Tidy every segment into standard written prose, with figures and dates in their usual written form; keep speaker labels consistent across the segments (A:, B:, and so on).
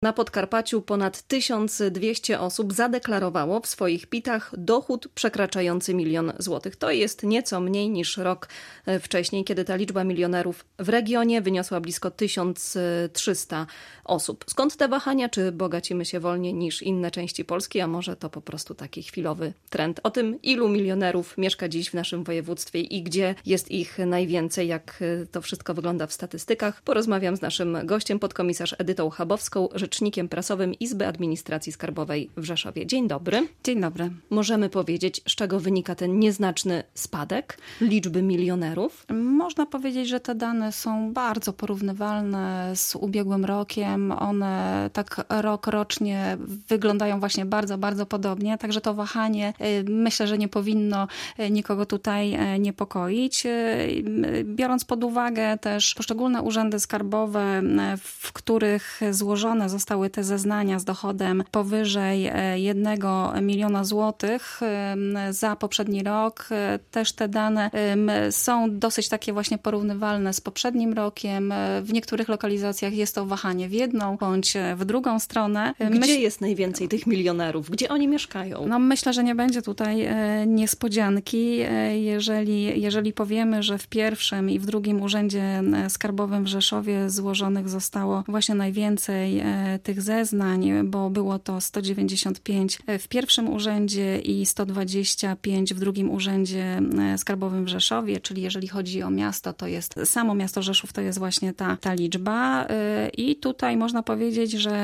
A: Na Podkarpaciu ponad 1200 osób zadeklarowało w swoich PIT-ach dochód przekraczający 1 000 000 złotych. To jest nieco mniej niż rok wcześniej, kiedy ta liczba milionerów w regionie wyniosła blisko 1300 osób. Skąd te wahania? Czy bogacimy się wolniej niż inne części Polski, a może to po prostu taki chwilowy trend? O tym, ilu milionerów mieszka dziś w naszym województwie i gdzie jest ich najwięcej, jak to wszystko wygląda w statystykach, porozmawiam z naszym gościem, podkomisarz Edytą Chabowską, rzecznikiem prasowym Izby Administracji Skarbowej w Rzeszowie. Dzień dobry.
B: Dzień dobry.
A: Możemy powiedzieć, z czego wynika ten nieznaczny spadek liczby milionerów?
B: Można powiedzieć, że te dane są bardzo porównywalne z ubiegłym rokiem. One tak rocznie wyglądają właśnie bardzo, bardzo podobnie. Także to wahanie myślę, że nie powinno nikogo tutaj niepokoić. Biorąc pod uwagę też poszczególne urzędy skarbowe, w których złożone zostały te zeznania z dochodem powyżej 1 000 000 złotych za poprzedni rok. Też te dane są dosyć takie właśnie porównywalne z poprzednim rokiem. W niektórych lokalizacjach jest to wahanie w jedną bądź w drugą stronę.
A: Gdzie jest najwięcej tych milionerów? Gdzie oni mieszkają?
B: No myślę, że nie będzie tutaj niespodzianki, jeżeli powiemy, że w pierwszym i w drugim urzędzie skarbowym w Rzeszowie złożonych zostało właśnie najwięcej tych zeznań, bo było to 195 w pierwszym urzędzie i 125 w drugim urzędzie skarbowym w Rzeszowie, czyli jeżeli chodzi o miasto, to jest samo miasto Rzeszów, to jest właśnie ta liczba. I tutaj można powiedzieć, że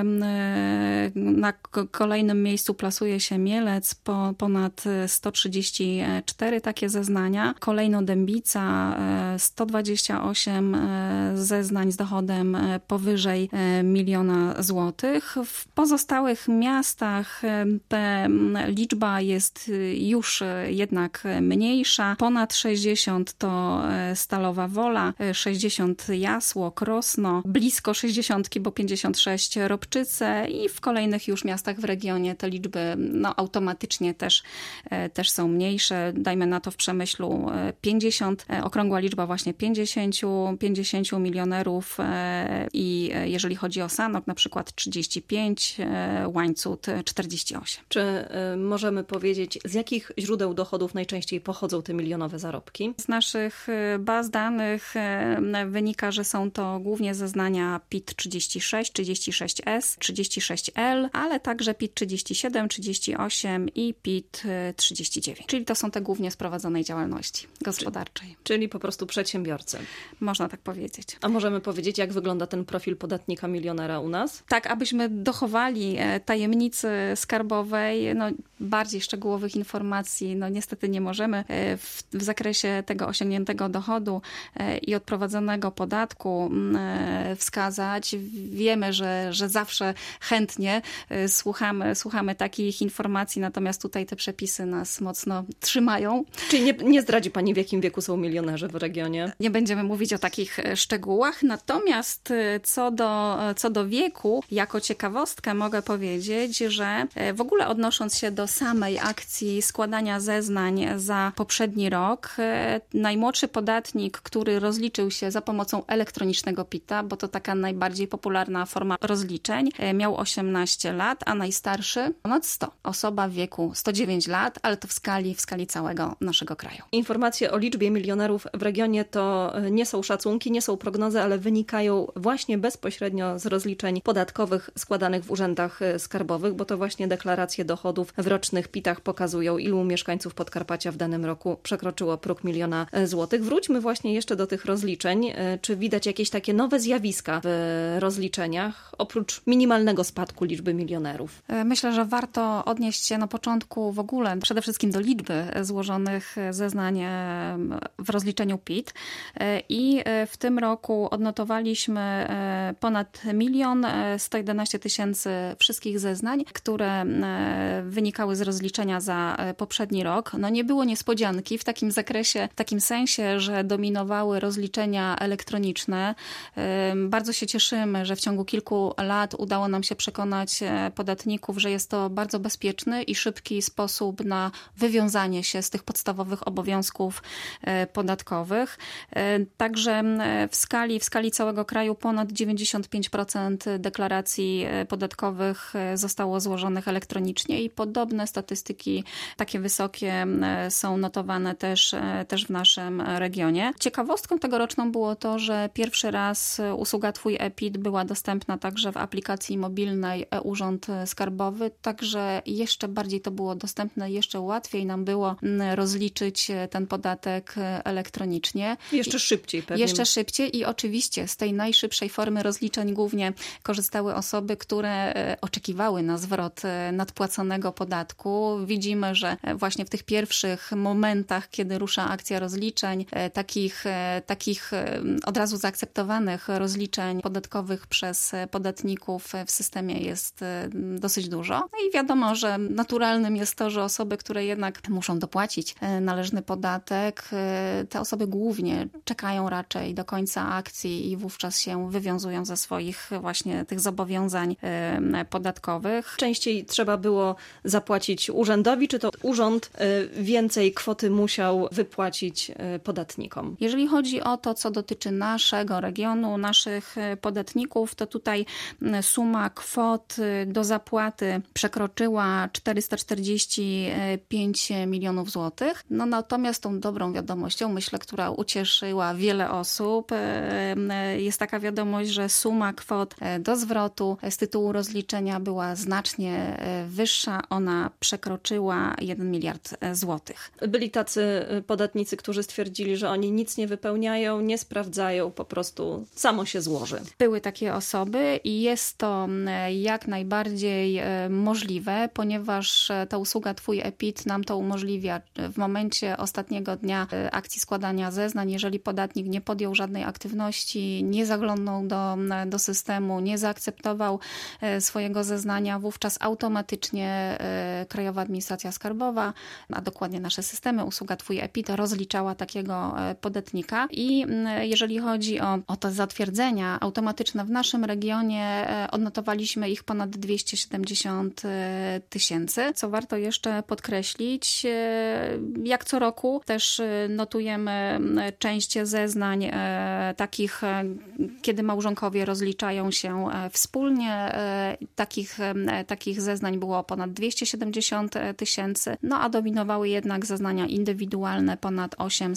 B: na kolejnym miejscu plasuje się Mielec, ponad 134 takie zeznania. Kolejno Dębica, 128 zeznań z dochodem powyżej 1 000 000 złotych. W pozostałych miastach ta liczba jest już jednak mniejsza. Ponad 60 to Stalowa Wola, 60 Jasło, Krosno, blisko 60, bo 56 Ropczyce i w kolejnych już miastach w regionie te liczby automatycznie też są mniejsze. Dajmy na to w Przemyślu 50, okrągła liczba właśnie 50 milionerów i jeżeli chodzi o Sanok na przykład 35, Łańcut 48.
A: Czy możemy powiedzieć, z jakich źródeł dochodów najczęściej pochodzą te milionowe zarobki?
B: Z naszych baz danych wynika, że są to głównie zeznania PIT 36, 36S, 36L, ale także PIT 37, 38 i PIT 39. Czyli to są te głównie z prowadzonej działalności gospodarczej.
A: Czyli po prostu przedsiębiorcy.
B: Można tak powiedzieć.
A: A możemy powiedzieć, jak wygląda ten profil podatnika milionera u nas?
B: Tak, abyśmy dochowali tajemnicy skarbowej, bardziej szczegółowych informacji, niestety nie możemy w zakresie tego osiągniętego dochodu i odprowadzonego podatku wskazać. Wiemy, że zawsze chętnie słuchamy takich informacji, natomiast tutaj te przepisy nas mocno trzymają.
A: Czyli nie zdradzi pani, w jakim wieku są milionerzy w regionie?
B: Nie będziemy mówić o takich szczegółach, natomiast co do wieku, jako ciekawostkę mogę powiedzieć, że w ogóle odnosząc się do samej akcji składania zeznań za poprzedni rok, najmłodszy podatnik, który rozliczył się za pomocą elektronicznego PIT-a, bo to taka najbardziej popularna forma rozliczeń, miał 18 lat, a najstarszy ponad 100. Osoba w wieku 109 lat, ale to w skali całego naszego kraju.
A: Informacje o liczbie milionerów w regionie to nie są szacunki, nie są prognozy, ale wynikają właśnie bezpośrednio z rozliczeń podatkowych składanych w urzędach skarbowych, bo to właśnie deklaracje dochodów w rocznych PIT-ach pokazują, ilu mieszkańców Podkarpacia w danym roku przekroczyło próg 1 000 000 złotych. Wróćmy właśnie jeszcze do tych rozliczeń. Czy widać jakieś takie nowe zjawiska w rozliczeniach, oprócz minimalnego spadku liczby milionerów?
B: Myślę, że warto odnieść się na początku w ogóle przede wszystkim do liczby złożonych zeznań w rozliczeniu PIT. I w tym roku odnotowaliśmy ponad 1 111 000 wszystkich zeznań, które wynikały wynikały z rozliczenia za poprzedni rok. No nie było niespodzianki w takim zakresie, w takim sensie, że dominowały rozliczenia elektroniczne. Bardzo się cieszymy, że w ciągu kilku lat udało nam się przekonać podatników, że jest to bardzo bezpieczny i szybki sposób na wywiązanie się z tych podstawowych obowiązków podatkowych. Także w skali całego kraju ponad 95% deklaracji podatkowych zostało złożonych elektronicznie i podobne statystyki, takie wysokie, są notowane też w naszym regionie. Ciekawostką tegoroczną było to, że pierwszy raz usługa Twój e-PIT była dostępna także w aplikacji mobilnej e-Urząd Skarbowy, także jeszcze bardziej to było dostępne, jeszcze łatwiej nam było rozliczyć ten podatek elektronicznie.
A: Jeszcze szybciej pewnie.
B: Jeszcze szybciej i oczywiście z tej najszybszej formy rozliczeń głównie korzystały osoby, które oczekiwały na zwrot nadpłaconego podatku. Widzimy, że właśnie w tych pierwszych momentach, kiedy rusza akcja rozliczeń, takich od razu zaakceptowanych rozliczeń podatkowych przez podatników w systemie jest dosyć dużo. No i wiadomo, że naturalnym jest to, że osoby, które jednak muszą dopłacić należny podatek, te osoby głównie czekają raczej do końca akcji i wówczas się wywiązują ze swoich właśnie tych zobowiązań podatkowych.
A: Częściej trzeba było zapłacić urzędowi, czy to urząd więcej kwoty musiał wypłacić podatnikom?
B: Jeżeli chodzi o to, co dotyczy naszego regionu, naszych podatników, to tutaj suma kwot do zapłaty przekroczyła 445 milionów złotych. No natomiast tą dobrą wiadomością, myślę, która ucieszyła wiele osób, jest taka wiadomość, że suma kwot do zwrotu z tytułu rozliczenia była znacznie wyższa. Ona przekroczyła 1 miliard złotych.
A: Byli tacy podatnicy, którzy stwierdzili, że oni nic nie wypełniają, nie sprawdzają, po prostu samo się złoży.
B: Były takie osoby i jest to jak najbardziej możliwe, ponieważ ta usługa Twój e-PIT nam to umożliwia. W momencie ostatniego dnia akcji składania zeznań, jeżeli podatnik nie podjął żadnej aktywności, nie zaglądnął do systemu, nie zaakceptował swojego zeznania, wówczas automatycznie Krajowa Administracja Skarbowa, a dokładnie nasze systemy, usługa Twój e-PIT rozliczała takiego podatnika i jeżeli chodzi o te zatwierdzenia automatyczne w naszym regionie, odnotowaliśmy ich ponad 270 tysięcy. Co warto jeszcze podkreślić, jak co roku też notujemy część zeznań takich, kiedy małżonkowie rozliczają się wspólnie. Takich zeznań było ponad 270 tysięcy, no a dominowały jednak zeznania indywidualne, ponad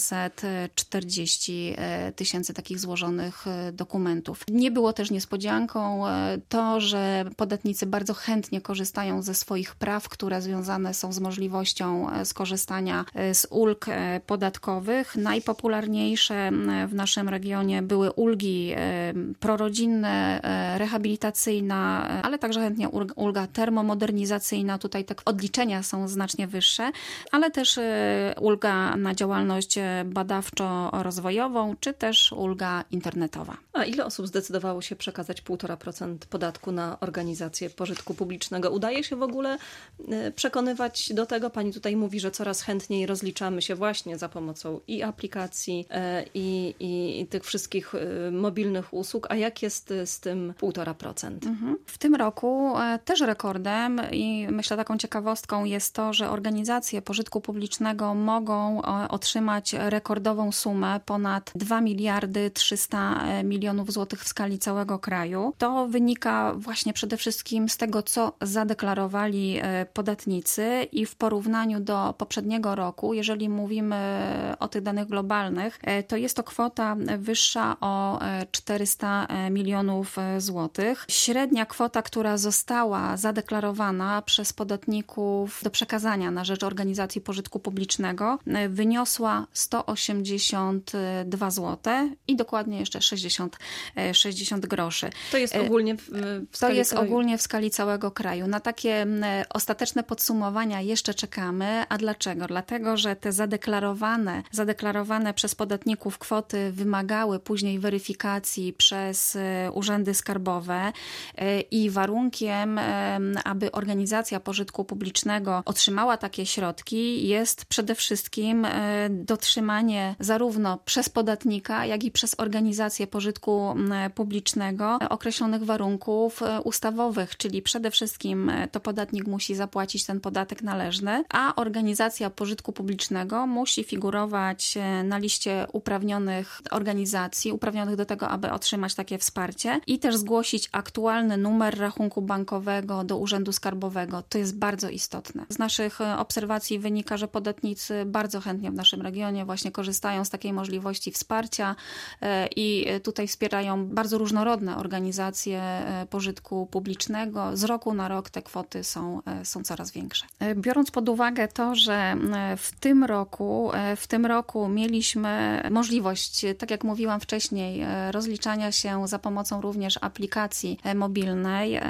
B: 840 tysięcy takich złożonych dokumentów. Nie było też niespodzianką to, że podatnicy bardzo chętnie korzystają ze swoich praw, które związane są z możliwością skorzystania z ulg podatkowych. Najpopularniejsze w naszym regionie były ulgi prorodzinne, rehabilitacyjna, ale także chętnie ulga termomodernizacyjna. Tutaj te odliczenia są znacznie wyższe, ale też ulga na działalność badawczo-rozwojową, czy też ulga internetowa.
A: A ile osób zdecydowało się przekazać 1,5% podatku na organizację pożytku publicznego? Udaje się w ogóle przekonywać do tego? Pani tutaj mówi, że coraz chętniej rozliczamy się właśnie za pomocą i aplikacji, i tych wszystkich mobilnych usług. A jak jest z tym 1,5%?
B: W tym roku też rekordem i myślę taką ciekawostką jest to, że organizacje pożytku publicznego mogą otrzymać rekordową sumę ponad 2 miliardy 300 milionów złotych w skali całego kraju. To wynika właśnie przede wszystkim z tego, co zadeklarowali podatnicy i w porównaniu do poprzedniego roku, jeżeli mówimy o tych danych globalnych, to jest to kwota wyższa o 400 milionów złotych. Średnia kwota, która została zadeklarowana przez podatników do przekazania na rzecz organizacji pożytku publicznego, wyniosła 182 zł i dokładnie jeszcze 60 groszy.
A: To jest ogólnie w skali kraju.
B: Ogólnie w skali całego kraju. Na takie ostateczne podsumowania jeszcze czekamy. A dlaczego? Dlatego, że te zadeklarowane przez podatników kwoty wymagały później weryfikacji przez urzędy skarbowe i warunkiem, aby organizacja pożytku publicznego otrzymała takie środki, jest przede wszystkim dotrzymanie zarówno przez podatnika, jak i przez organizację pożytku publicznego określonych warunków ustawowych, czyli przede wszystkim to podatnik musi zapłacić ten podatek należny, a organizacja pożytku publicznego musi figurować na liście uprawnionych organizacji, uprawnionych do tego, aby otrzymać takie wsparcie i też zgłosić aktualny numer rachunku bankowego do Urzędu Skarbowego. To jest bardzo istotne. Z naszych obserwacji wynika, że podatnicy bardzo chętnie w naszym regionie właśnie korzystają z takiej możliwości wsparcia i tutaj wspierają bardzo różnorodne organizacje pożytku publicznego. Z roku na rok te kwoty są coraz większe. Biorąc pod uwagę to, że w tym roku mieliśmy możliwość, tak jak mówiłam wcześniej, rozliczania się za pomocą również aplikacji mobilnej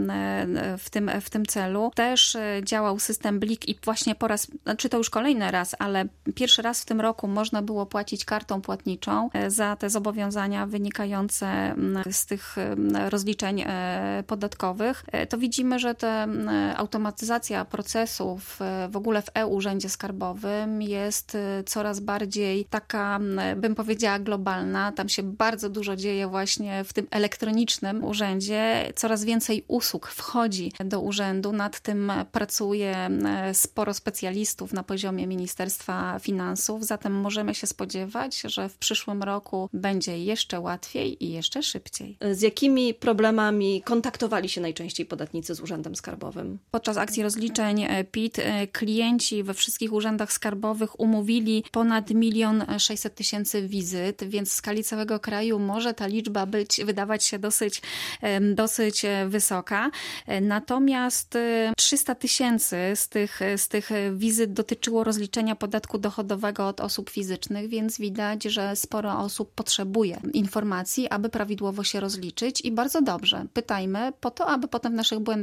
B: w tym celu. Też działał system Blik i właśnie to już kolejny raz, ale pierwszy raz w tym roku można było płacić kartą płatniczą za te zobowiązania wynikające z tych rozliczeń podatkowych. To widzimy, że ta automatyzacja procesów w ogóle w e-Urzędzie Skarbowym jest coraz bardziej taka, bym powiedziała, globalna. Tam się bardzo dużo dzieje właśnie w tym elektronicznym urzędzie. Coraz więcej usług wchodzi do urzędu. Nad tym pracuje sporo specjalistów na poziomie Ministerstwa Finansów. Zatem możemy się spodziewać, że w przyszłym roku będzie jeszcze łatwiej i jeszcze szybciej.
A: Z jakimi problemami kontaktowali się najczęściej podatnicy z Urzędem Skarbowym?
B: Podczas akcji rozliczeń PIT klienci we wszystkich urzędach skarbowych umówili ponad 1 600 000 wizyt, więc w skali całego kraju może ta liczba wydawać się dosyć wysoka. Natomiast 300 000 z tych wizyt dotyczyło rozliczenia podatku dochodowego od osób fizycznych, więc widać, że sporo osób potrzebuje informacji, aby prawidłowo się rozliczyć i bardzo dobrze. Pytajmy po to, aby potem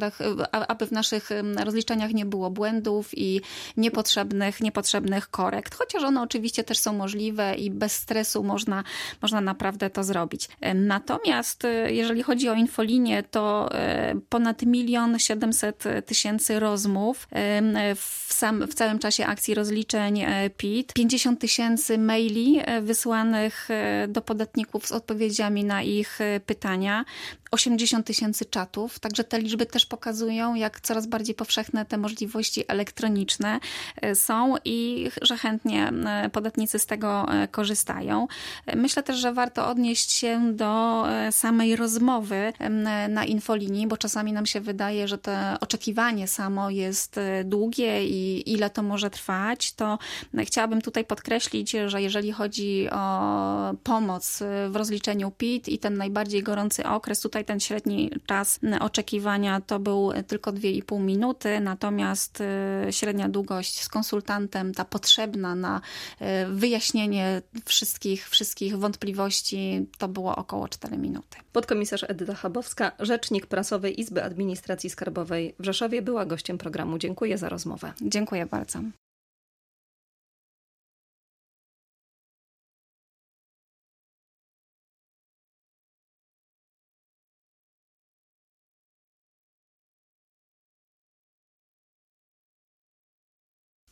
B: w naszych rozliczeniach nie było błędów i niepotrzebnych korekt, chociaż one oczywiście też są możliwe i bez stresu można naprawdę to zrobić. Natomiast jeżeli chodzi o infolinię, to ponad 1 700 000 rozmów w całym czasie akcji rozliczeń PIT, 50 000 maili wysłanych do podatników z odpowiedziami na ich pytania, 80 000 czatów, także te liczby też pokazują, jak coraz bardziej powszechne te możliwości elektroniczne są i że chętnie podatnicy z tego korzystają. Myślę też, że warto odnieść się do samej rozmowy na infolinii, bo czasami nam się wydaje, że to oczekiwanie samo jest długie i ile to może trwać, to chciałabym tutaj podkreślić, że jeżeli chodzi o pomoc w rozliczeniu PIT i ten najbardziej gorący okres, tutaj ten średni czas oczekiwania to był tylko 2,5 minuty, natomiast średnia długość z konsultantem, ta potrzebna na wyjaśnienie wszystkich wątpliwości, to było około 4 minuty.
A: Podkomisarz Edyta Chabowska, rzecznik prasowej Izby Administracji Skarbowej w Rzeszowie, była gościem programu. Dziękuję za rozmowę.
B: Dziękuję bardzo.